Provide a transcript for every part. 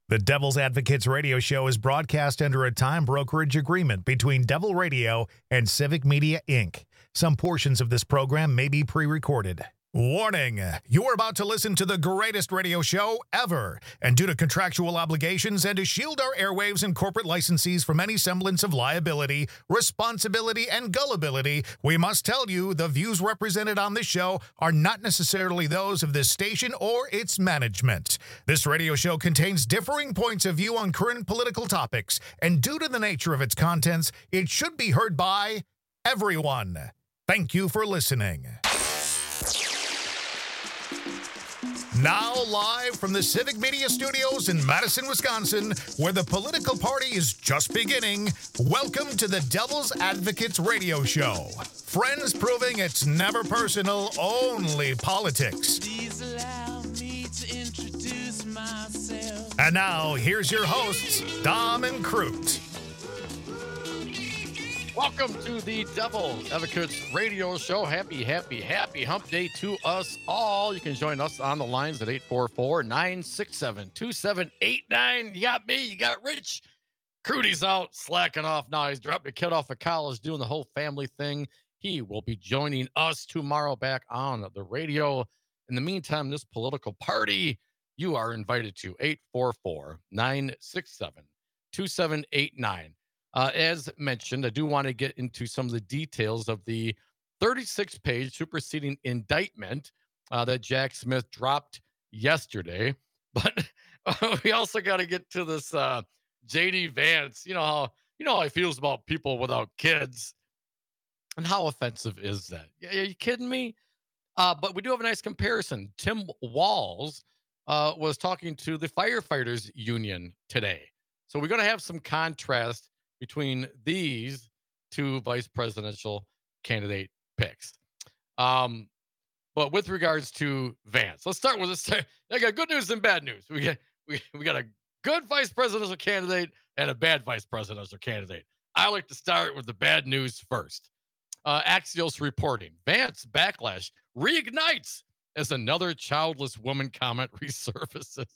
The Devil's Advocates radio show is broadcast under a time brokerage agreement between Devil Radio and Civic Media, Inc. Some portions of this program may be pre-recorded. Warning, you are about to listen to the greatest radio show ever, and due to contractual obligations and to shield our airwaves and corporate licensees from any semblance of liability, responsibility, and gullibility, we must tell you the views represented on this show are not necessarily those of this station or its management. This radio show contains differing points of view on current political topics, and due to the nature of its contents, it should be heard by everyone. Thank you for listening. Now live from the Civic Media Studios in Madison, Wisconsin, where the political party is just beginning, welcome to the Devil's Advocates radio show. Friends proving it's never personal, only politics. Please allow me to introduce myself. And now, here's your hosts, Dom and Crute. Welcome to the Devil's Advocates radio show. Happy hump day to us all. You can join us on the lines at 844-967-2789. You got me, you got Rich. Crudy's out slacking off now. He's dropped a kid off of college, doing the whole family thing. He will be joining us tomorrow back on the radio. In the meantime, this political party, you are invited to 844-967-2789. As mentioned, I do want to get into some of the details of the 36-page superseding indictment that Jack Smith dropped yesterday. But we also got to get to this J.D. Vance. You know how he feels about people without kids. And how offensive is that? Are you kidding me? But we do have a nice comparison. Tim Walz was talking to the firefighters union today. So we're going to have some contrast between these two vice presidential candidate picks. But with regards to Vance, let's start with this. I got good news and bad news. We got a good vice presidential candidate and a bad vice presidential candidate. I like to start with the bad news first. Axios reporting, Vance backlash reignites as another childless woman comment resurfaces.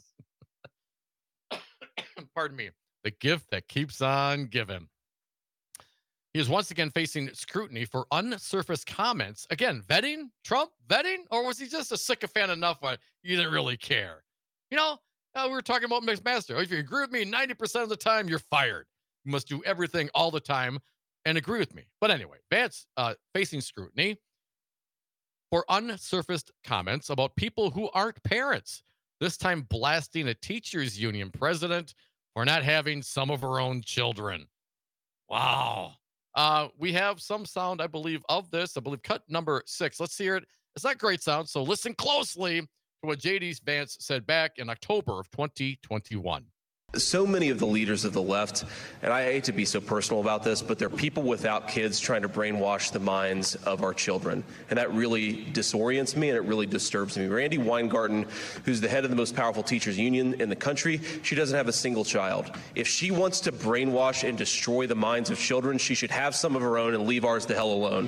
Pardon me. The gift that keeps on giving. He is once again facing scrutiny for unsurfaced comments. Again, Trump vetting? Or was he just a sycophant enough where you didn't really care? We were talking about McMaster. If you agree with me 90% of the time, you're fired. You must do everything all the time and agree with me. But anyway, Vance facing scrutiny for unsurfaced comments about people who aren't parents. This time blasting a teachers union president for not having some of her own children. Wow. We have some sound, I believe, of this. I believe cut number 6. Let's hear it. It's not great sound, so listen closely to what J.D. Vance said back in October of 2021. So many of the leaders of the left, and I hate to be so personal about this, but they're people without kids trying to brainwash the minds of our children. And that really disorients me and it really disturbs me. Randi Weingarten, who's the head of the most powerful teachers union in the country, she doesn't have a single child. If she wants to brainwash and destroy the minds of children, she should have some of her own and leave ours the hell alone.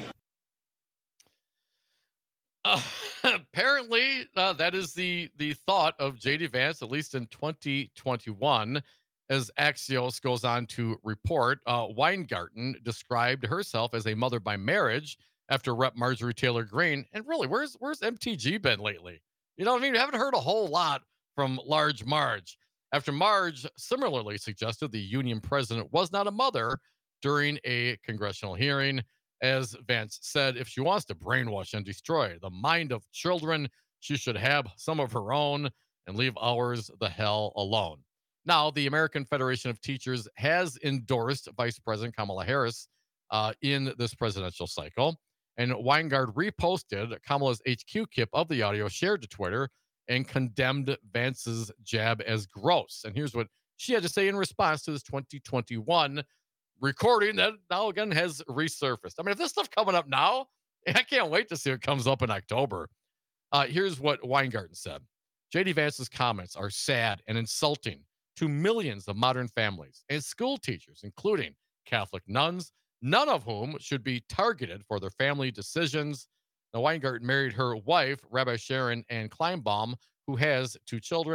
Apparently, that is the thought of J.D. Vance, at least in 2021, as Axios goes on to report. Weingarten described herself as a mother by marriage after Rep. Marjorie Taylor Greene. And really, where's MTG been lately? You know what I mean? We haven't heard a whole lot from Large Marge. After Marge similarly suggested the union president was not a mother during a congressional hearing. As Vance said, if she wants to brainwash and destroy the mind of children, she should have some of her own and leave ours the hell alone. Now, the American Federation of Teachers has endorsed Vice President Kamala Harris in this presidential cycle. And Weingart reposted Kamala's HQ clip of the audio shared to Twitter and condemned Vance's jab as gross. And here's what she had to say in response to this 2021 recording that now again has resurfaced. I mean, if this stuff coming up now, I can't wait to see what comes up in October. Here's what Weingarten said. J.D. Vance's comments are sad and insulting to millions of modern families and school teachers, including Catholic nuns, none of whom should be targeted for their family decisions. Now, Weingarten married her wife, Rabbi Sharon Ann Kleinbaum, who has 2 children.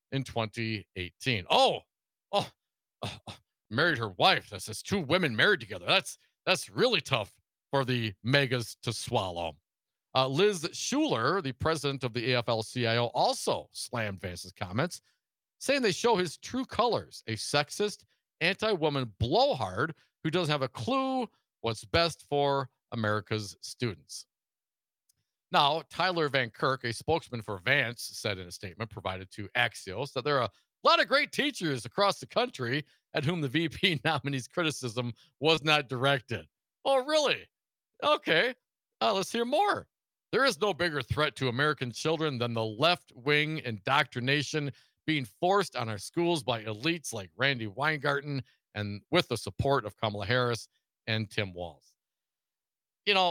in 2018. Oh, oh, married her wife. That's just two women married together. That's really tough for the megas to swallow. Liz Schuler, the president of the AFL-CIO, also slammed Vance's comments, saying they show his true colors, a sexist, anti-woman blowhard who doesn't have a clue what's best for America's students. Now, Tyler Van Kirk, a spokesman for Vance, said in a statement provided to Axios that there are a lot of great teachers across the country at whom the VP nominee's criticism was not directed. Oh, really? Okay. Let's hear more. There is no bigger threat to American children than the left-wing indoctrination being forced on our schools by elites like Randy Weingarten and with the support of Kamala Harris and Tim Walz. You know,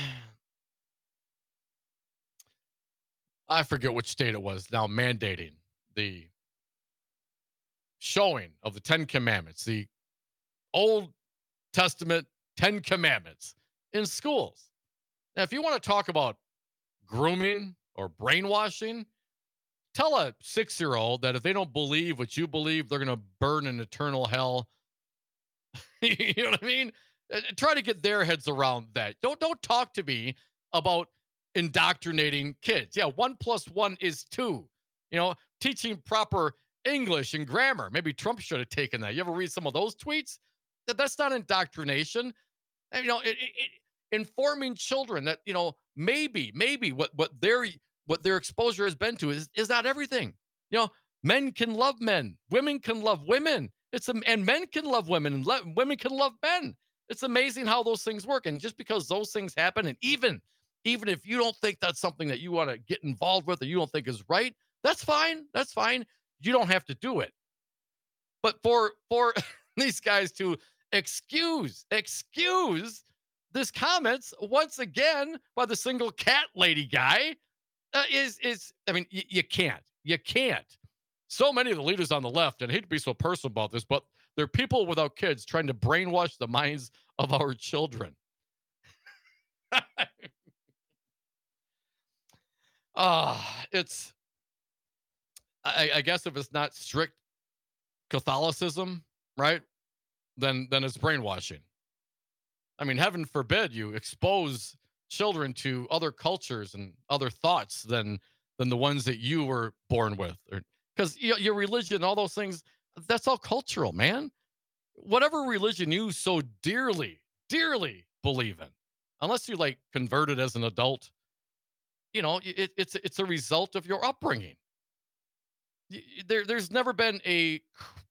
I forget which state it was now mandating the showing of the 10 Commandments, the Old Testament 10 Commandments in schools. Now, if you want to talk about grooming or brainwashing, tell a 6-year-old that if they don't believe what you believe, they're going to burn in eternal hell. You know what I mean? Try to get their heads around that. Don't talk to me about indoctrinating kids. Yeah, 1 + 1 is 2. You know, teaching proper English and grammar. Maybe Trump should have taken that. You ever read some of those tweets? That's not indoctrination. And, you know, informing children that, you know, maybe what their exposure has been to is not everything. You know, men can love men, women can love women. And men can love women, and women can love men. It's amazing how those things work. And just because those things happen, and even if you don't think that's something that you want to get involved with or you don't think is right, that's fine. That's fine. You don't have to do it. But for these guys to excuse this comments once again by the single cat lady guy is I mean, you can't. So many of the leaders on the left, and I hate to be so personal about this, but they're people without kids trying to brainwash the minds of our children. It's I guess if it's not strict Catholicism, right? Then it's brainwashing. I mean, heaven forbid you expose children to other cultures and other thoughts than the ones that you were born with, because your religion, all those things, that's all cultural, man. Whatever religion you so dearly believe in, unless you like converted as an adult, you know, it's a result of your upbringing. There's never been a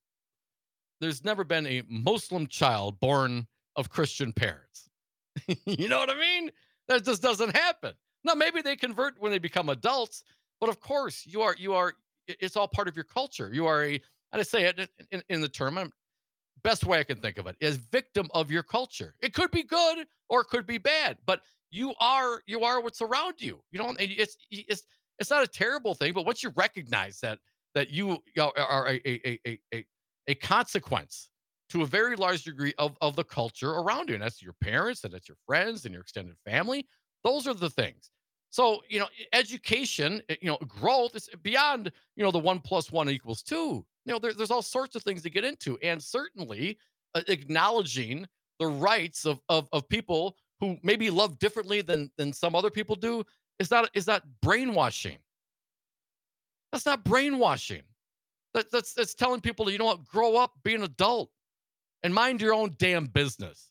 Muslim child born of Christian parents. You know what I mean? That just doesn't happen. Now, maybe they convert when they become adults, but of course you are, it's all part of your culture. You are and I say it in the term, best way I can think of it is victim of your culture. It could be good or it could be bad, but you are what's around you. You know, it's not a terrible thing, but once you recognize that you are a consequence to a very large degree of the culture around you, and that's your parents, and that's your friends, and your extended family. Those are the things. So, you know, education, you know, growth is beyond, you know, the 1 + 1 = 2. You know, there's all sorts of things to get into, and certainly acknowledging the rights of people who maybe love differently than some other people do is not brainwashing. That's not brainwashing. That's telling people, you know what, grow up, be an adult, and mind your own damn business.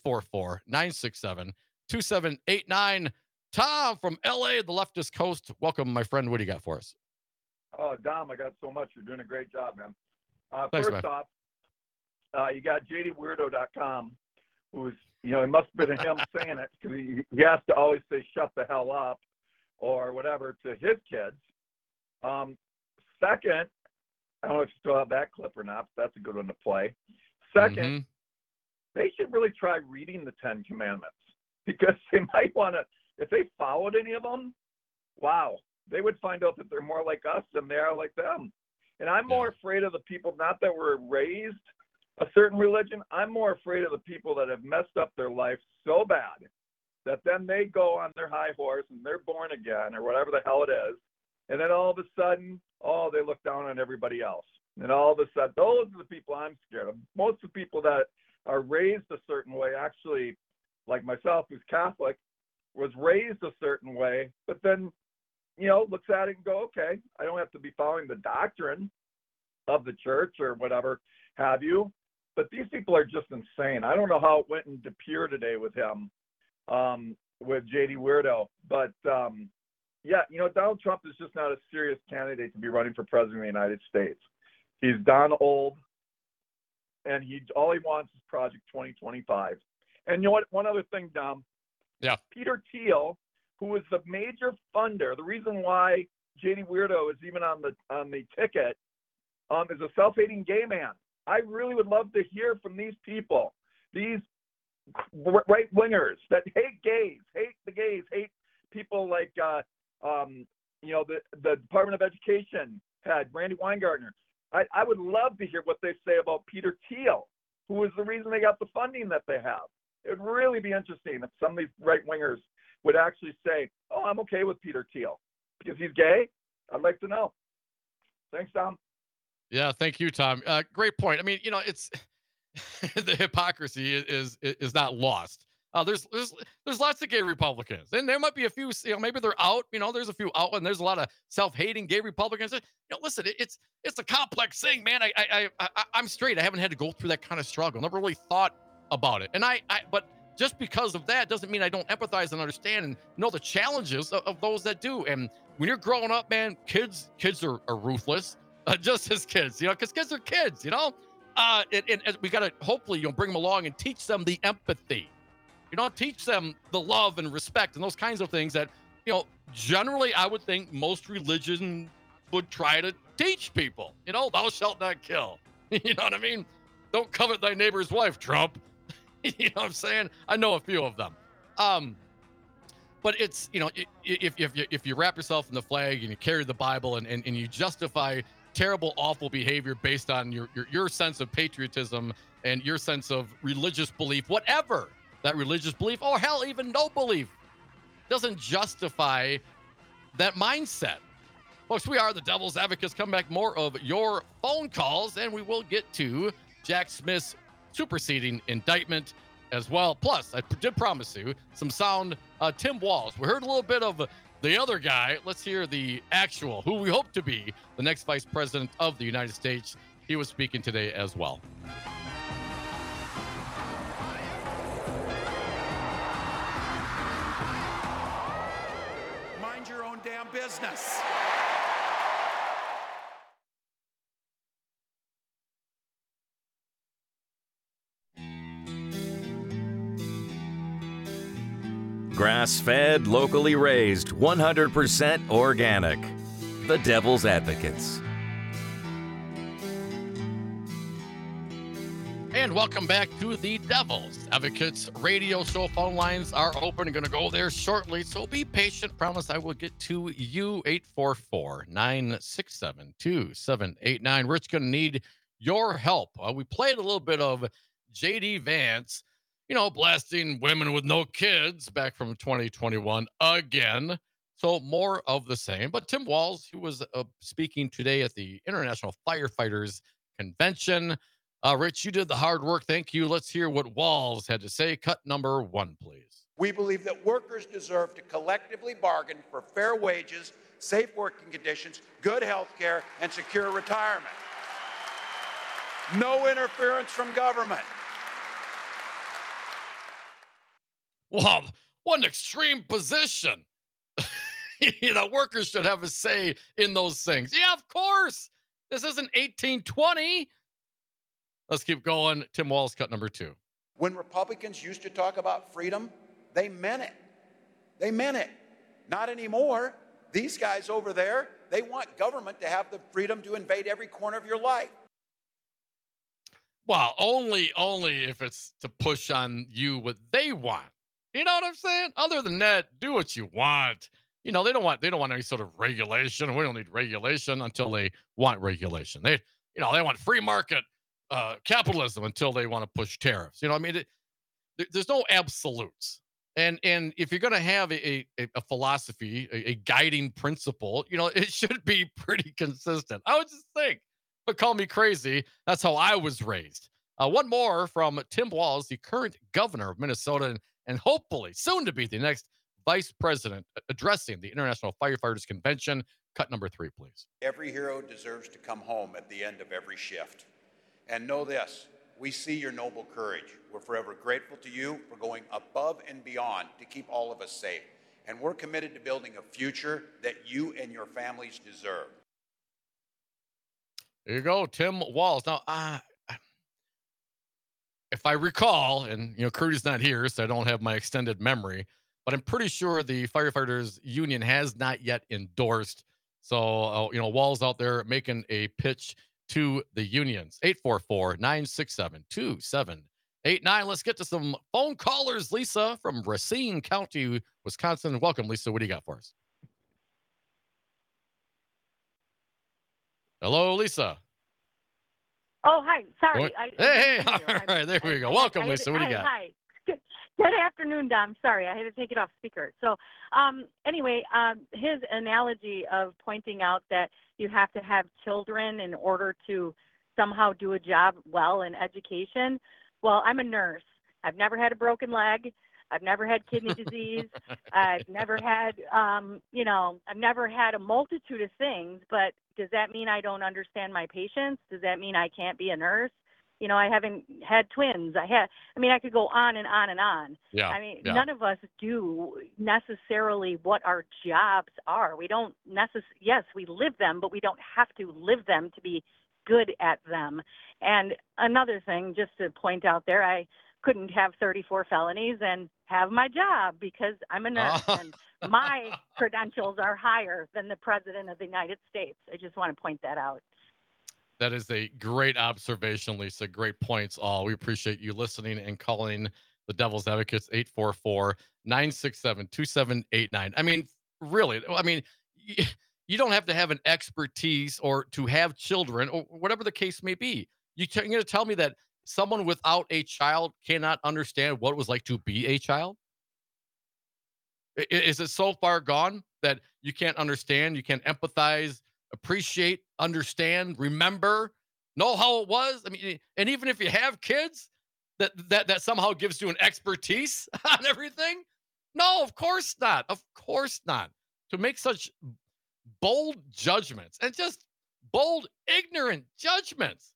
844-967-2789. Tom from LA, the leftist coast. Welcome, my friend. What do you got for us? Oh, Dom, I got so much. You're doing a great job, man. Thanks, first man. off, you got JDWeirdo.com, who's, you know, it must have been him saying it, because he has to always say shut the hell up or whatever to his kids. Second, I don't know if you still have that clip or not, but that's a good one to play. Second, they should really try reading the 10 Commandments, because they might want to, if they followed any of them, wow, they would find out that they're more like us than they are like them. And I'm more afraid of the people, not that were raised a certain religion, I'm more afraid of the people that have messed up their life so bad that then they go on their high horse and they're born again or whatever the hell it is, And then all of a sudden, they look down on everybody else. And all of a sudden, those are the people I'm scared of. Most of the people that are raised a certain way, actually, like myself, who's Catholic, was raised a certain way, but then, looks at it and go, okay, I don't have to be following the doctrine of the church or whatever have you. But these people are just insane. I don't know how it went in De Pere today with him, with J.D. Weirdo. But, Donald Trump is just not a serious candidate to be running for president of the United States. He's done old, and all he wants is Project 2025. And you know what? One other thing, Dom. Yeah. Peter Thiel, who is the major funder, the reason why J.D. Weirdo is even on the ticket, is a self-hating gay man. I really would love to hear from these people, these right-wingers that hate gays, hate the gays, hate people like, the Department of Education head, Randy Weingartner. I would love to hear what they say about Peter Thiel, who is the reason they got the funding that they have. It would really be interesting if some of these right-wingers would actually say, I'm okay with Peter Thiel because he's gay. I'd like to know. Thanks, Tom. Yeah, thank you, Tom. Great point. I mean, it's the hypocrisy is not lost. There's lots of gay Republicans, and there might be a few. Maybe they're out. There's a few out, and there's a lot of self-hating gay Republicans. Listen, it's a complex thing, man. I'm straight. I haven't had to go through that kind of struggle. Never really thought about it, and but just because of that doesn't mean I don't empathize and understand and know the challenges of those that do. And when you're growing up, man, kids are ruthless. Just as kids, because kids are kids, and we got to hopefully, bring them along and teach them the empathy, teach them the love and respect and those kinds of things that, generally I would think most religion would try to teach people, thou shalt not kill, you know what I mean? Don't covet thy neighbor's wife, Trump. You know what I'm saying? I know a few of them. But it's, if you wrap yourself in the flag and you carry the Bible and you justify terrible, awful behavior based on your sense of patriotism and your sense of religious belief, whatever that religious belief, or hell, even no belief, doesn't justify that mindset. Folks, we are the Devil's Advocates. Come back, more of your phone calls, and we will get to Jack Smith's superseding indictment as well. Plus, I did promise you some sound Tim Walz. We heard a little bit of the other guy. Let's hear the actual, who we hope to be the next vice president of the United States. He was speaking today as well. Mind your own damn business. Grass-fed, locally raised, 100% organic. The Devil's Advocates. And welcome back to the Devil's Advocates radio show. Phone lines are open. I'm going to go there shortly, so be patient. Promise I will get to you. 844-967-2789. Rich, going to need your help. We played a little bit of J.D. Vance, blasting women with no kids back from 2021 again. So more of the same. But Tim Walz, who was speaking today at the International Firefighters Convention. Rich, you did the hard work. Thank you. Let's hear what Walz had to say. Cut number 1, please. We believe that workers deserve to collectively bargain for fair wages, safe working conditions, good health care, and secure retirement. No interference from government. Wow, what an extreme position. Workers should have a say in those things. Yeah, of course. This isn't 1820. Let's keep going. Tim Walz, cut number 2. When Republicans used to talk about freedom, they meant it. They meant it. Not anymore. These guys over there, they want government to have the freedom to invade every corner of your life. Well, only if it's to push on you what they want. You know what I'm saying? Other than that, do what you want. They don't want any sort of regulation. We don't need regulation until they want regulation. They want free market capitalism until they want to push tariffs. There's no absolutes. And if you're going to have a philosophy, a guiding principle, it should be pretty consistent. I would just think, but call me crazy. That's how I was raised. One more from Tim Walz, the current governor of Minnesota, and hopefully soon to be the next vice president, addressing the International Firefighters Convention. Cut number 3, please. Every hero deserves to come home at the end of every shift. And know this, we see your noble courage. We're forever grateful to you for going above and beyond to keep all of us safe. And we're committed to building a future that you and your families deserve. There you go, Tim Walz. Now, if I recall, and Crudy's not here, so I don't have my extended memory, but I'm pretty sure the firefighters union has not yet endorsed. So, Walz out there making a pitch to the unions. 844-967-2789. Let's get to some phone callers. Lisa from Racine County, Wisconsin. Welcome, Lisa. What do you got for us? Hello, Lisa. Oh, hi. Sorry. Hey. All right. There we go. Welcome, Lisa. What do you got? Hi. Good afternoon, Dom. Sorry, I had to take it off speaker. So anyway, his analogy of pointing out that you have to have children in order to somehow do a job well in education. Well, I'm a nurse. I've never had a broken leg. I've never had kidney disease. I've never had, I've never had a multitude of things, but does that mean I don't understand my patients? Does that mean I can't be a nurse? I haven't had twins. I could go on and on and on. Yeah. None of us do necessarily what our jobs are. We don't yes, we live them, but we don't have to live them to be good at them. And another thing, just to point out there, I couldn't have 34 felonies and have my job because I'm a nurse and my credentials are higher than the president of the United States. I just want to point that out. That is a great observation, Lisa. Great points all. We appreciate you listening and calling the Devil's Advocates. 844-967-2789. Really, you don't have to have an expertise or to have children or whatever the case may be. You're going to tell me that someone without a child cannot understand what it was like to be a child? Is it so far gone that you can't understand, you can't empathize, appreciate, understand, remember, know how it was? And even if you have kids, that somehow gives you an expertise on everything? No, of course not. Of course not. To make such bold judgments and just bold, ignorant judgments.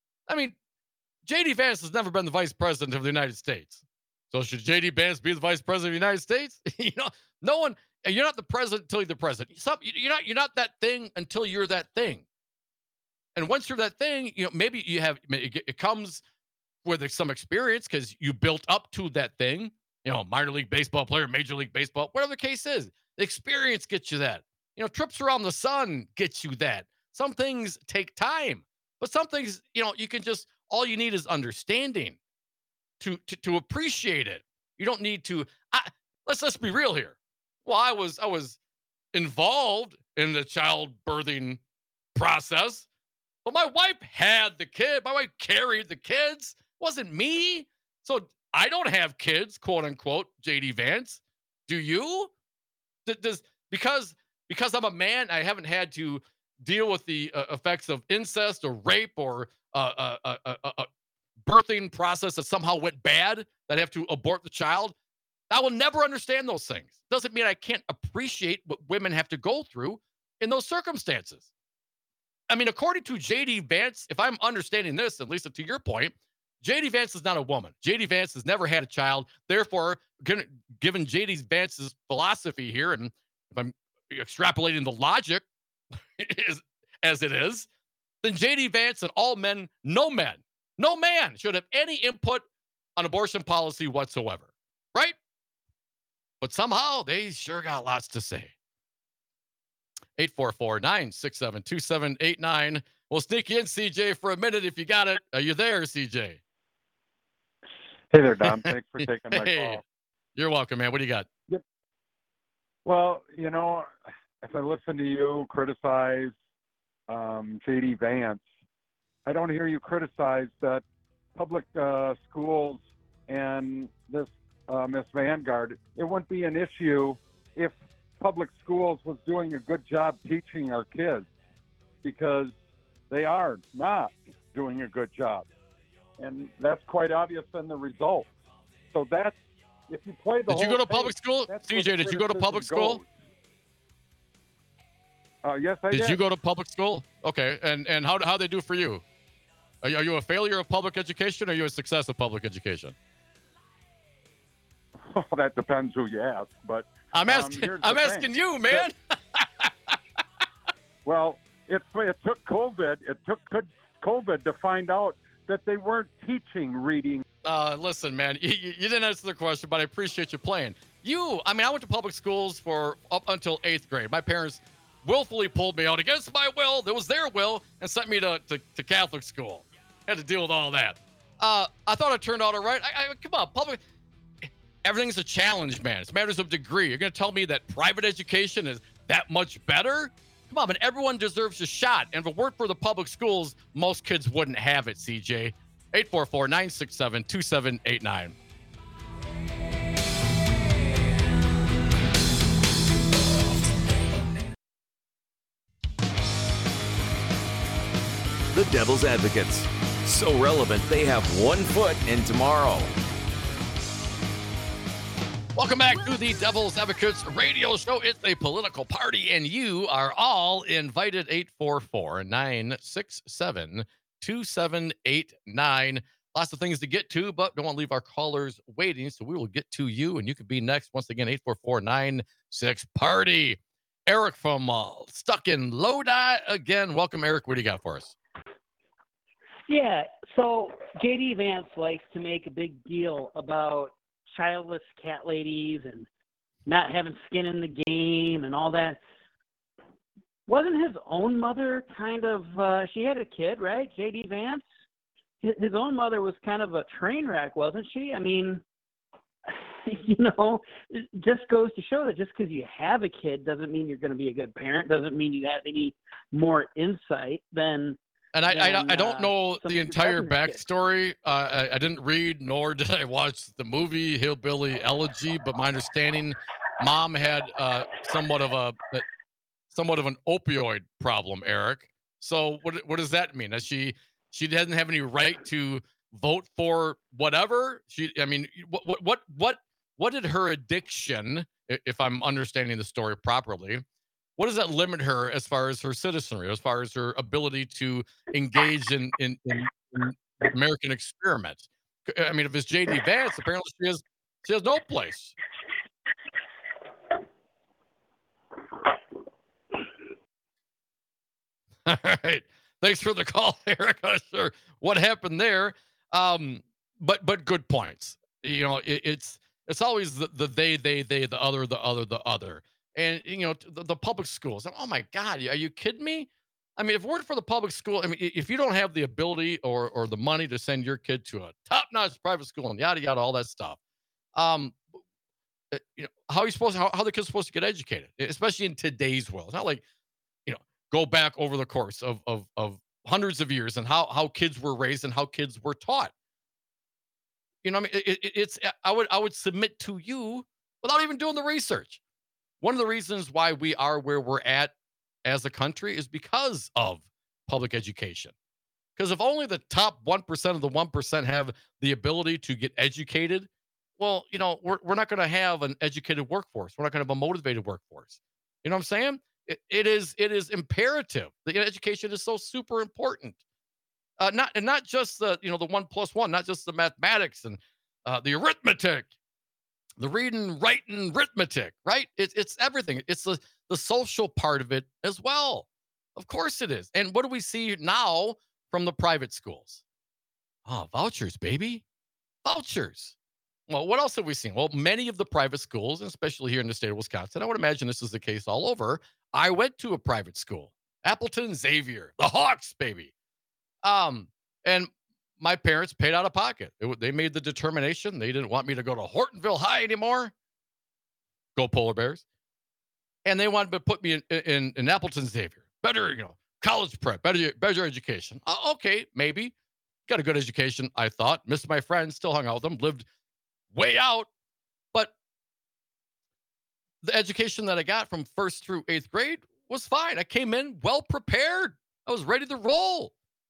J.D. Vance has never been the vice president of the United States. So should J.D. Vance be the vice president of the United States? No one. You're not the president until you're the president. You're not that thing until you're that thing. And once you're that thing, maybe it comes with some experience because you built up to that thing. Minor league baseball player, major league baseball, whatever the case is. The experience gets you that. Trips around the sun gets you that. Some things take time, but some things, you can just, all you need is understanding to appreciate it. You don't need to. Let's be real here. Well, I was involved in the childbirthing process, but my wife had the kid. My wife carried the kids. It wasn't me. So I don't have kids, quote unquote, J.D. Vance. Do you? Because I'm a man, I haven't had to deal with the effects of incest or rape or birthing process that somehow went bad, that I have to abort the child. I will never understand those things. Doesn't mean I can't appreciate what women have to go through in those circumstances. According to J.D. Vance, if I'm understanding this, at least to your point, J.D. Vance is not a woman. J.D. Vance has never had a child. Therefore, given J.D. Vance's philosophy here, and if I'm extrapolating the logic as it is, then J.D. Vance and all men, no man should have any input on abortion policy whatsoever. Right? But somehow they sure got lots to say. 844-967-2789. We'll sneak you in, CJ, for a minute if you got it. Are you there, CJ? Hey there, Dom. Thanks for taking my call. You're welcome, man. What do you got? Yep. Well, if I listen to you criticize J.D. Vance, I don't hear you criticize that public schools and this Miss Vanguard, it wouldn't be an issue if public schools was doing a good job teaching our kids, because they are not doing a good job. And that's quite obvious in the results. So that's, if you play the Did you go to public school? CJ, did you go to public school? Yes, I did. Did you go to public school? Okay. And how they do for you? Are you a failure of public education, or are you a success of public education? Oh, that depends who you ask. But I'm asking you, man. Well, it took COVID. It took COVID to find out that they weren't teaching reading. Listen, man, you didn't answer the question, but I appreciate you playing. I went to public schools for up until 8th grade. My parents willfully pulled me out against my will. That was their will, and sent me to Catholic school. Had to deal with all that. I thought it turned out all right. Come on, public. Everything's a challenge, man. It's matters of degree. You're going to tell me that private education is that much better? Come on, man. Everyone deserves a shot. And if it weren't for the public schools, most kids wouldn't have it, CJ. 844-967-2789. The Devil's Advocates. So relevant, they have one foot in tomorrow. Welcome back to the Devil's Advocates radio show. It's a political party, and you are all invited. 844-967-2789. Lots of things to get to, but don't want to leave our callers waiting, so we will get to you, and you could be next. Once again, 844-96-PARTY. Eric from Stuck in Lodi again. Welcome, Eric. What do you got for us? Yeah, so J.D. Vance likes to make a big deal about childless cat ladies and not having skin in the game and all that. Wasn't his own mother kind of, she had a kid, right? J.D. Vance? His own mother was kind of a train wreck, wasn't she? I mean, it just goes to show that just because you have a kid doesn't mean you're going to be a good parent, doesn't mean you have any more insight than... And I don't know the entire backstory. I didn't read, nor did I watch the movie Hillbilly Elegy. But my understanding, mom had somewhat of an opioid problem. Eric. So what does that mean? That she doesn't have any right to vote for whatever what did her addiction, if I'm understanding the story properly, what does that limit her as far as her citizenry, as far as her ability to engage in American experiment? I mean, if it's J.D. Vance, apparently she has no place. All right. Thanks for the call, Eric. I'm not sure what happened there. But good points. It's always the they, the other. And, the public schools. Oh, my God. Are you kidding me? I mean, if it weren't for the public school, I mean, if you don't have the ability or the money to send your kid to a top-notch private school and yada, yada, all that stuff, how the kid's supposed to get educated, especially in today's world? It's not like, go back over the course of hundreds of years and how kids were raised and how kids were taught. I would submit to you without even doing the research. One of the reasons why we are where we're at as a country is because of public education. Because if only the top 1% of the 1% have the ability to get educated, well, we're not going to have an educated workforce. We're not going to have a motivated workforce. You know what I'm saying? It is imperative. The education is so super important. Not just the 1+1, not just the mathematics and the arithmetic. The reading, writing, arithmetic, right? It's everything. It's the social part of it as well. Of course it is. And what do we see now from the private schools? Oh, vouchers, baby. Vouchers. Well, what else have we seen? Well, many of the private schools, especially here in the state of Wisconsin, I would imagine this is the case all over. I went to a private school, Appleton Xavier, the Hawks, baby. And my parents paid out of pocket. They made the determination. They didn't want me to go to Hortonville High anymore. Go Polar Bears. And they wanted to put me in Appleton Xavier. Better, college prep, better education. Okay, maybe. Got a good education, I thought. Missed my friends, still hung out with them. Lived way out. the education that I got from 1st through 8th grade was fine. I came in well prepared. I was ready to roll.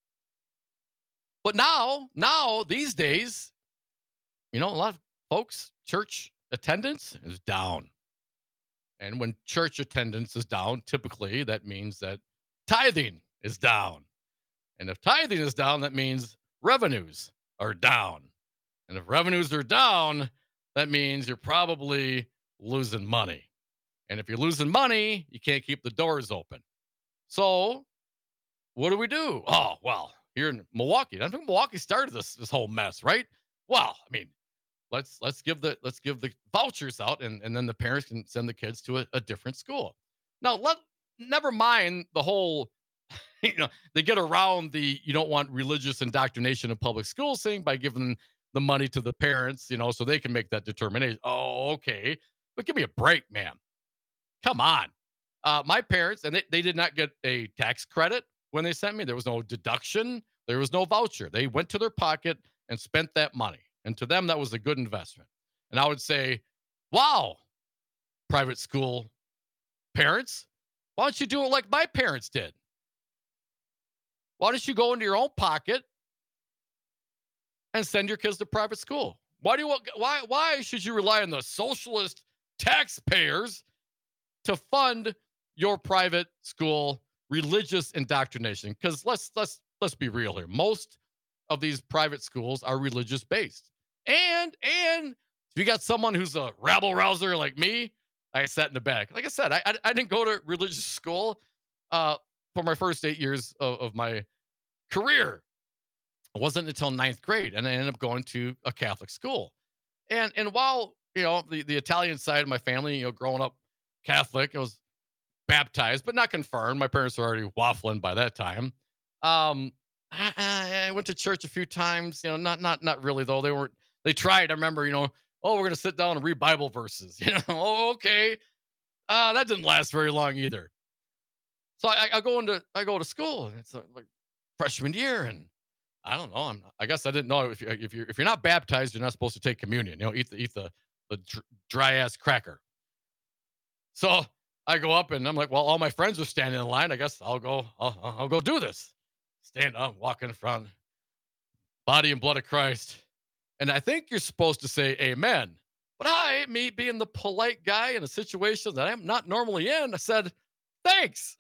But now these days, a lot of folks, church attendance is down. And when church attendance is down, typically that means that tithing is down. And if tithing is down, that means revenues are down. And if revenues are down, that means you're probably losing money. And if you're losing money, you can't keep the doors open. So what do? Oh, well, here in Milwaukee, I think Milwaukee started this whole mess, right? Well, I mean, let's give the vouchers out, and then the parents can send the kids to a different school. Now, never mind the whole, they get around the you don't want religious indoctrination in public schools thing by giving the money to the parents, so they can make that determination. Oh, okay. But give me a break, man. Come on. My parents, and they did not get a tax credit when they sent me. There was no deduction. There was no voucher. They went to their pocket and spent that money. And to them, that was a good investment. And I would say, wow, private school parents, why don't you do it like my parents did? Why don't you go into your own pocket and send your kids to private school? Why should you rely on the socialist taxpayers to fund your private school religious indoctrination? Because let's be real here. Most of these private schools are religious based. And if you got someone who's a rabble rouser like me, I sat in the back. Like I said, I didn't go to religious school for my first 8 years of my career. It wasn't until 9th grade, and I ended up going to a Catholic school. And while the Italian side of my family, growing up Catholic, I was baptized but not confirmed. My parents were already waffling by that time. I went to church a few times. Not really though. They tried. I remember, we're gonna sit down and read Bible verses. Oh, okay. That didn't last very long either. So I go to school. And it's like freshman year, and I don't know. I guess I didn't know if you're not baptized, you're not supposed to take communion. Eat the dry ass cracker. So I go up and I'm like, well, all my friends are standing in line. I guess I'll go do this. Stand up, walk in front, body and blood of Christ. And I think you're supposed to say amen. But me being the polite guy in a situation that I'm not normally in, I said, thanks.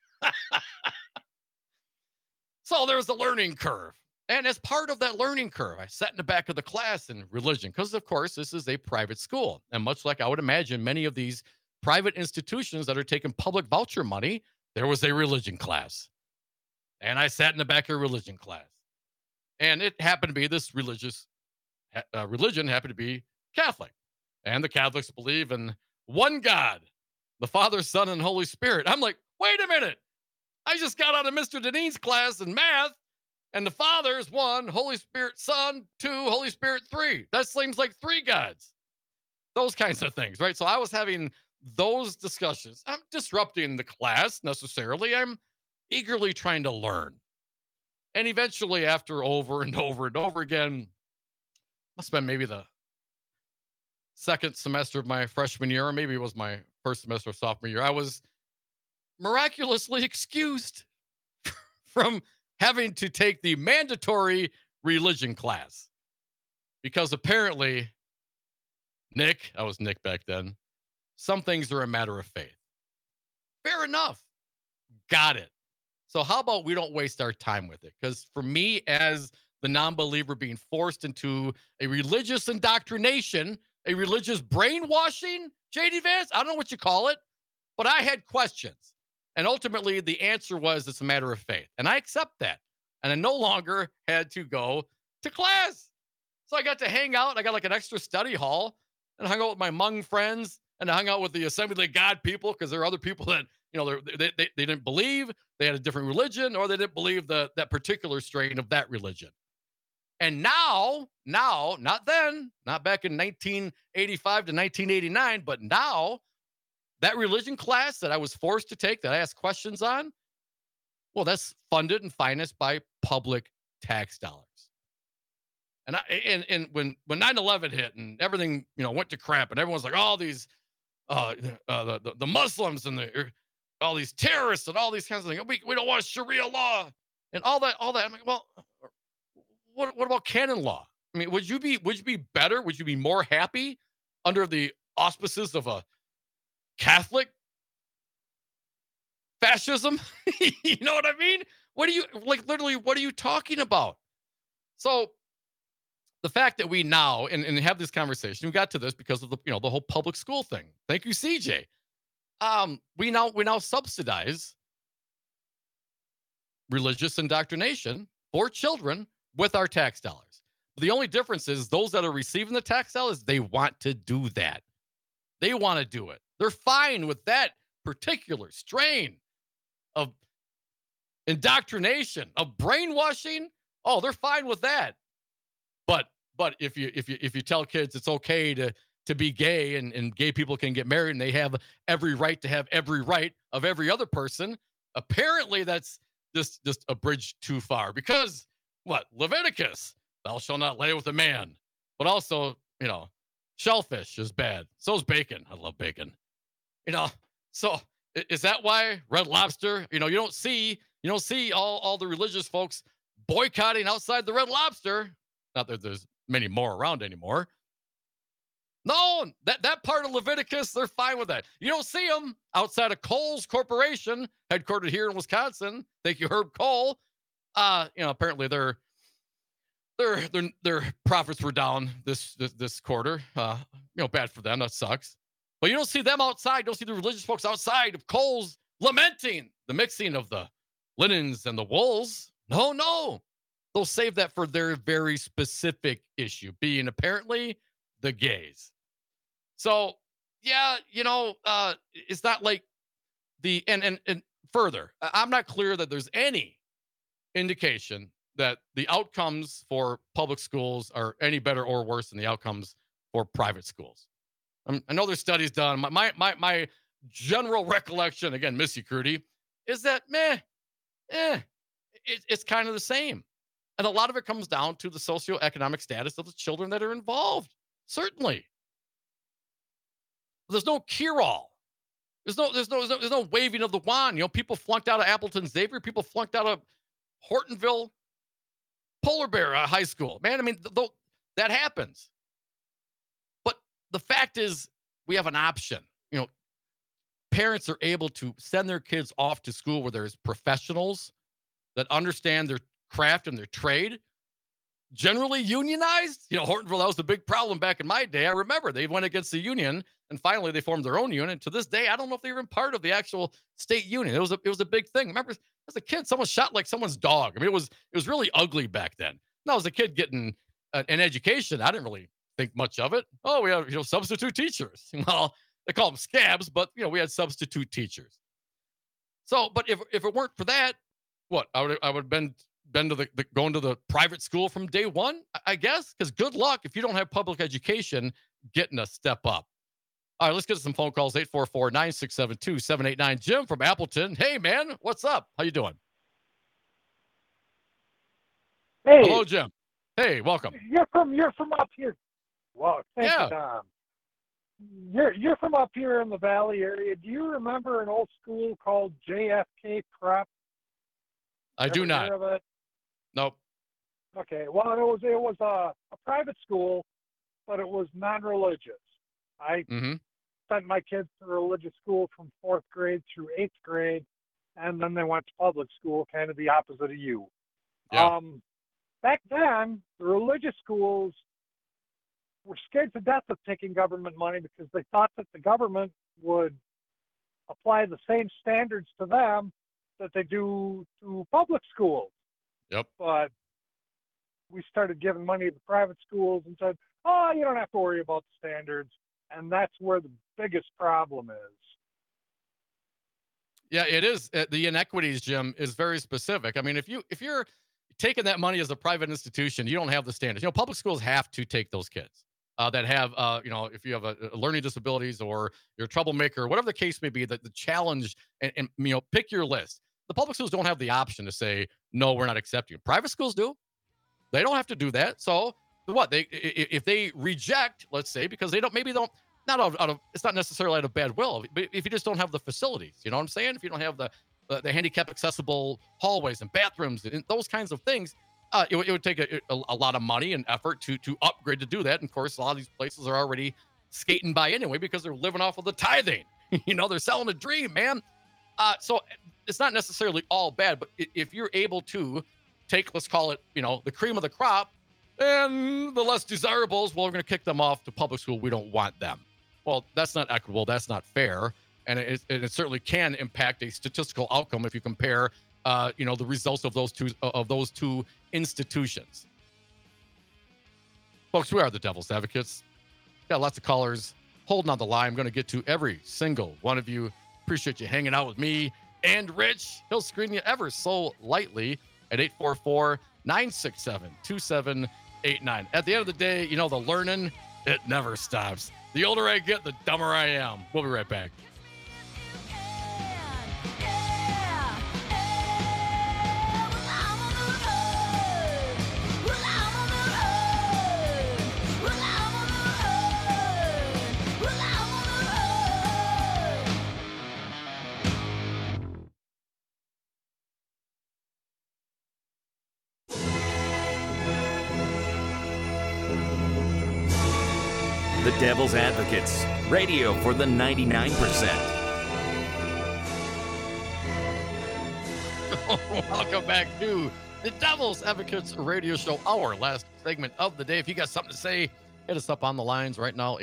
So there was a learning curve. And as part of that learning curve, I sat in the back of the class in religion because, of course, this is a private school. And much like I would imagine many of these private institutions that are taking public voucher money, there was a religion class. And I sat in the back of a religion class. And it happened to be this religion happened to be Catholic. And the Catholics believe in one God, the Father, Son, and Holy Spirit. I'm like, wait a minute. I just got out of Mr. Deneen's class in math, and the Father is 1, Holy Spirit, Son, 2, Holy Spirit, 3. That seems like 3 gods. Those kinds of things, right? So I was having those discussions. I'm disrupting the class necessarily. I'm eagerly trying to learn. And eventually, after over and over and over again, must have been maybe the second semester of my freshman year, or maybe it was my first semester of sophomore year, I was miraculously excused from having to take the mandatory religion class. Because apparently, I was Nick back then, some things are a matter of faith. Fair enough. Got it. So how about we don't waste our time with it? Because for me, as the non-believer being forced into a religious indoctrination, a religious brainwashing, JD Vance, I don't know what you call it, but I had questions. And ultimately, the answer was it's a matter of faith. And I accept that. And I no longer had to go to class. So I got to hang out. I got like an extra study hall and hung out with my Hmong friends, and I hung out with the Assembly of God people, because there are other people that, they didn't believe, they had a different religion, or they didn't believe that particular strain of that religion. And now, not then, not back in 1985 to 1989, but now, that religion class that I was forced to take, that I asked questions on, well, that's funded and financed by public tax dollars. And when 9/11 hit and everything, went to crap, and everyone's like, all these the Muslims and all these terrorists and all these kinds of things. We don't want Sharia law and all that. I'm like, well, what about canon law? I mean, would you be better? Would you be more happy under the auspices of a Catholic fascism? You know what I mean? What are you like? Literally, what are you talking about? So the fact that we now and have this conversation, we got to this because of the the whole public school thing. Thank you, CJ. We now subsidize religious indoctrination for children with our tax dollars. The only difference is those that are receiving the tax dollars, they want to do that. They want to do it. They're fine with that particular strain of indoctrination, of brainwashing. Oh, they're fine with that. But if you tell kids it's okay to be gay and gay people can get married and they have every right to have every right of every other person, apparently that's just a bridge too far. Because what? Leviticus, thou shalt not lay with a man. But also, shellfish is bad. So's bacon. I love bacon. So is that why Red Lobster? You don't see all the religious folks boycotting outside the Red Lobster. Not that there's many more around anymore. No, that part of Leviticus, they're fine with that. You don't see them outside of Kohl's Corporation, headquartered here in Wisconsin. Thank you, Herb Kohl. Apparently their profits were down this quarter. Bad for them. That sucks. But you don't see them outside. You don't see the religious folks outside of Kohl's lamenting the mixing of the linens and the wools. No. They'll save that for their very specific issue, being apparently the gays. So, yeah, it's not like and further, I'm not clear that there's any indication that the outcomes for public schools are any better or worse than the outcomes for private schools. I know there's studies done. My general recollection, again, Missy Crudy, is that it's kind of the same. And a lot of it comes down to the socioeconomic status of the children that are involved. Certainly. There's no cure-all. There's no waving of the wand. People flunked out of Appleton Xavier. People flunked out of Hortonville Polar Bear High School. Man, I mean, that happens. But the fact is, we have an option. Parents are able to send their kids off to school where there's professionals that understand their craft and their trade, generally unionized. Hortonville, that was the big problem back in my day. I remember they went against the union and finally they formed their own union. To this day, I don't know if they were even part of the actual state union. It was a big thing. Remember, as a kid, someone shot like someone's dog. I mean, it was really ugly back then. Now, as a kid getting an education, I didn't really think much of it. Oh, we have substitute teachers. Well, they call them scabs, but we had substitute teachers. So, but if it weren't for that, what I would have been to going to the private school from day one, I guess, because good luck if you don't have public education getting a step up. All right, let's get to some phone calls. 844-967-2789. Jim from Appleton. Hey, man, what's up? How you doing? Hey. Hello, Jim. Hey, welcome. You're from up here. Well, thank you, Tom. You're from up here in the Valley area. Do you remember an old school called JFK Prep? I do not. Hear of it? Nope. Okay. Well, it was a private school, but it was non-religious. I sent my kids to religious school from 4th grade through 8th grade, and then they went to public school, kind of the opposite of you. Yeah. Back then, the religious schools were scared to death of taking government money because they thought that the government would apply the same standards to them that they do to public schools. Yep. But we started giving money to the private schools and said, oh, you don't have to worry about the standards. And that's where the biggest problem is. Yeah, it is. The inequities, Jim, is very specific. I mean, if you're taking that money as a private institution, you don't have the standards. Public schools have to take those kids that have, if you have a learning disabilities or you're a troublemaker, whatever the case may be, the challenge and pick your list. The public schools don't have the option to say, no, we're not accepting you. Private schools do. They don't have to do that. So what if they reject, let's say, because they don't not out of it's not necessarily out of bad will, but if you just don't have the facilities, you know what I'm saying? If you don't have the handicap accessible hallways and bathrooms and those kinds of things, it would take a lot of money and effort to upgrade to do that. And of course, a lot of these places are already skating by anyway because they're living off of the tithing. They're selling a dream, man. So it's not necessarily all bad, but if you're able to take, let's call it, the cream of the crop, and the less desirables, well, we're going to kick them off to public school. We don't want them. Well, that's not equitable. That's not fair. And it certainly can impact a statistical outcome if you compare, the results of those two institutions. Folks, we are the Devil's Advocates. Got lots of callers holding on the line. I'm going to get to every single one of you. Appreciate you hanging out with me and Rich. He'll screen you ever so lightly at 844-967-2789. At the end of the day, the learning, it never stops. The older I get, the dumber I am. We'll be right back. The Devil's Advocates, radio for the 99%. Welcome back to the Devil's Advocates radio show, our last segment of the day. If you got something to say, hit us up on the lines right now,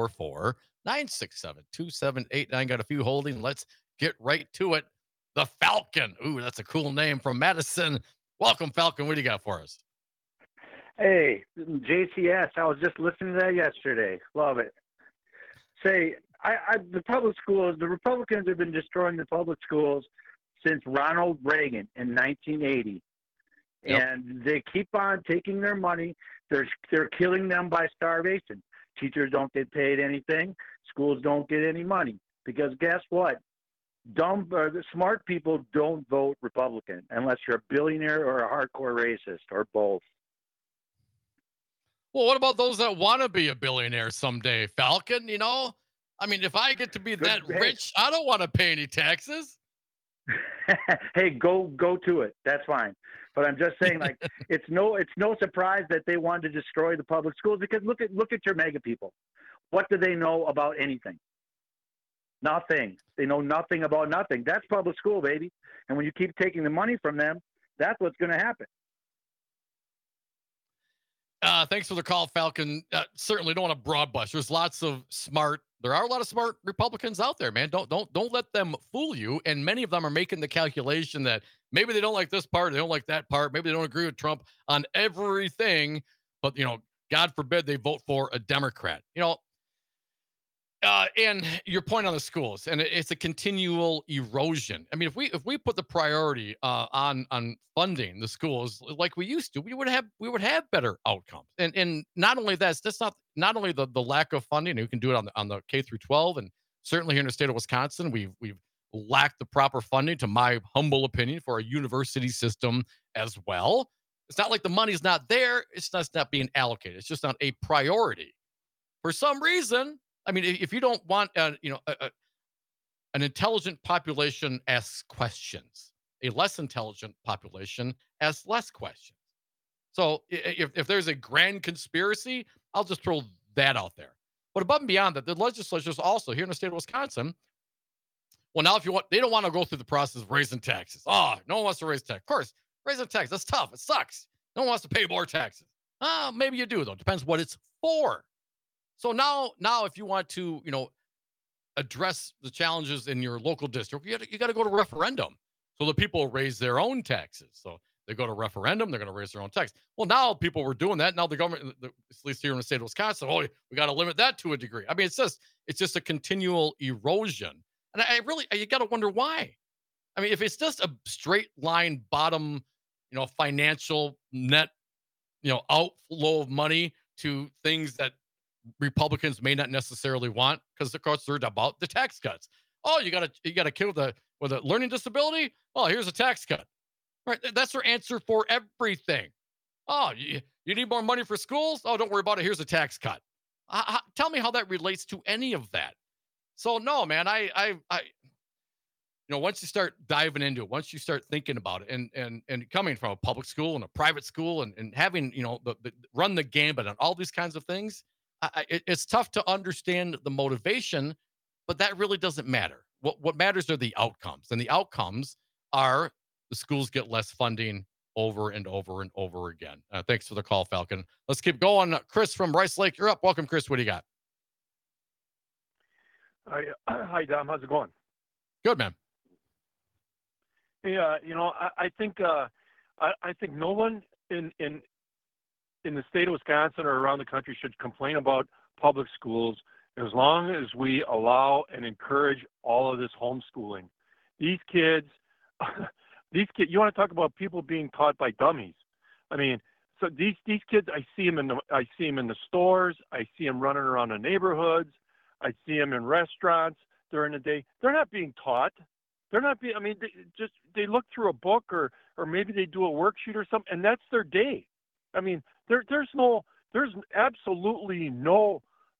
844-967-2789. Got a few holding. Let's get right to it. The Falcon. Ooh, that's a cool name from Madison. Welcome, Falcon. What do you got for us? Hey, JCS. I was just listening to that yesterday. Love it. Say, the public schools, the Republicans have been destroying the public schools since Ronald Reagan in 1980. Yep. And they keep on taking their money. They're killing them by starvation. Teachers don't get paid anything. Schools don't get any money. Because guess what? The smart people don't vote Republican unless you're a billionaire or a hardcore racist or both. Well, what about those that want to be a billionaire someday, Falcon? If I get to be that rich, I don't want to pay any taxes. Hey, go to it. That's fine. But I'm just saying, it's no surprise that they wanted to destroy the public schools because look at your mega people. What do they know about anything? Nothing. They know nothing about nothing. That's public school, baby. And when you keep taking the money from them, that's what's going to happen. Thanks for the call, Falcon. Certainly don't want to broad brush. There are a lot of smart Republicans out there, man. Don't let them fool you. And many of them are making the calculation that maybe they don't like this part, they don't like that part, maybe they don't agree with Trump on everything, but God forbid they vote for a Democrat. And your point on the schools, and it's a continual erosion. I mean, if we put the priority on funding the schools like we used to, we would have better outcomes. And not only that's not only the lack of funding. You can do it on the K through 12, and certainly here in the state of Wisconsin, we've lacked the proper funding, to my humble opinion, for a university system as well. It's not like the money's not there; it's just not being allocated. It's just not a priority for some reason. I mean, if you don't want, an intelligent population asks questions. A less intelligent population asks less questions. So if there's a grand conspiracy, I'll just throw that out there. But above and beyond that, the legislature is also here in the state of Wisconsin. Well, now they don't want to go through the process of raising taxes. Oh, no one wants to raise tax. Of course, raising tax, that's tough. It sucks. No one wants to pay more taxes. Maybe you do, though. Depends what it's for. So now, if you want to, address the challenges in your local district, you got to go to referendum, so the people raise their own taxes. So they go to referendum, they're going to raise their own tax. Well, now people were doing that. Now the government, at least here in the state of Wisconsin, we got to limit that to a degree. I mean, it's just a continual erosion, and you got to wonder why. I mean, if it's just a straight line bottom, financial net, outflow of money to things that Republicans may not necessarily want, because of course they're about the tax cuts. Oh, you got a kid with a learning disability? Oh, here's a tax cut. Right? That's their answer for everything. Oh, you need more money for schools? Oh, don't worry about it. Here's a tax cut. Tell me how that relates to any of that. So no, man, once you start diving into it, once you start thinking about it, and coming from a public school and a private school, and having the run the gambit on all these kinds of things, it's tough to understand the motivation, but that really doesn't matter. What matters are the outcomes, and the outcomes are the schools get less funding over and over and over again. Thanks for the call, Falcon. Let's keep going. Chris from Rice Lake, you're up. Welcome, Chris. What do you got? Hi, Dom. How's it going? Good, man. Yeah, I think no one in the state of Wisconsin or around the country should complain about public schools as long as we allow and encourage all of this homeschooling. These kids, you want to talk about people being taught by dummies? I mean, so these kids, I see them in the stores. I see them running around the neighborhoods. I see them in restaurants during the day. They're not being taught. They're not being. I mean, they look through a book or maybe they do a worksheet or something, and that's their day. I mean, there's absolutely no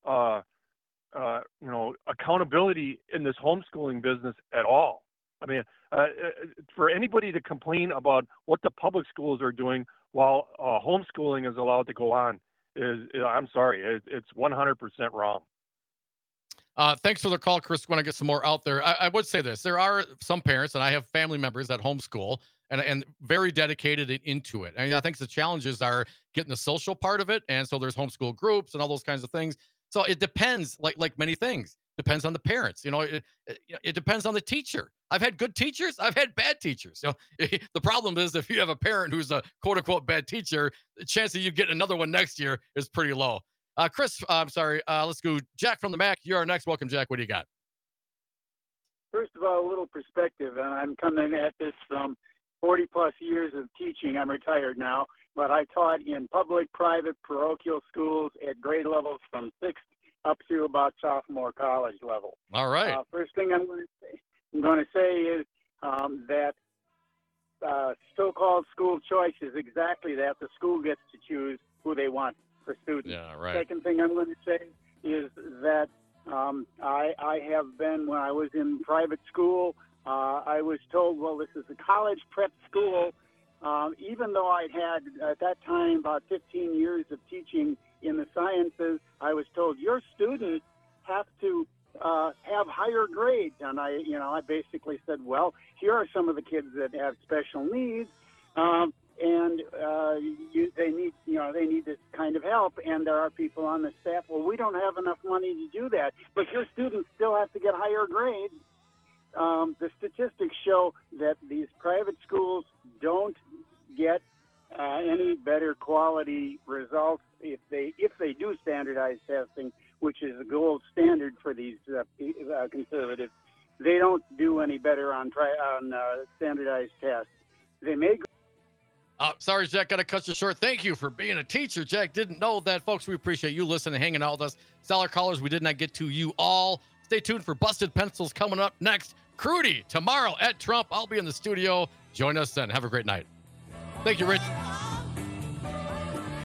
accountability in this homeschooling business at all. I mean, for anybody to complain about what the public schools are doing while homeschooling is allowed to go on I'm sorry, it's 100% wrong. Thanks for the call, Chris. Want to get some more out there. I would say this. There are some parents, and I have family members that homeschool and very dedicated into it. And I think the challenges are getting the social part of it. And so there's homeschool groups and all those kinds of things. So it depends, like many things, depends on the parents. It depends on the teacher. I've had good teachers. I've had bad teachers. The problem is if you have a parent who's a quote unquote bad teacher, the chance that you get another one next year is pretty low. Chris, I'm sorry. Let's go. Jack from the MAC. You're our next. Welcome, Jack. What do you got? First of all, a little perspective, and I'm coming at this from 40 plus years of teaching. I'm retired now, but I taught in public, private, parochial schools at grade levels from 6th up through about sophomore college level. All right. First thing I'm going to say is that so-called school choice is exactly that. The school gets to choose who they want for students. Yeah, right. Second thing I'm going to say is that I have been, when I was in private school, I was told, well, this is a college prep school. Even though I'd had, at that time, about 15 years of teaching in the sciences, I was told, your students have to have higher grades. And I basically said, well, here are some of the kids that have special needs. They need this kind of help, and there are people on the staff. Well, we don't have enough money to do that, but your students still have to get higher grades. The statistics show that these private schools don't get any better quality results if they do standardized testing, which is the gold standard for these conservatives. They don't do any better on standardized tests. They may. Sorry, Jack, got to cut you short. Thank you for being a teacher. Jack didn't know that. Folks, we appreciate you listening, hanging out with us. Stellar callers, we did not get to you all. Stay tuned for Busted Pencils coming up next. Crudy tomorrow at Trump. I'll be in the studio. Join us then. Have a great night. Thank you, Rich.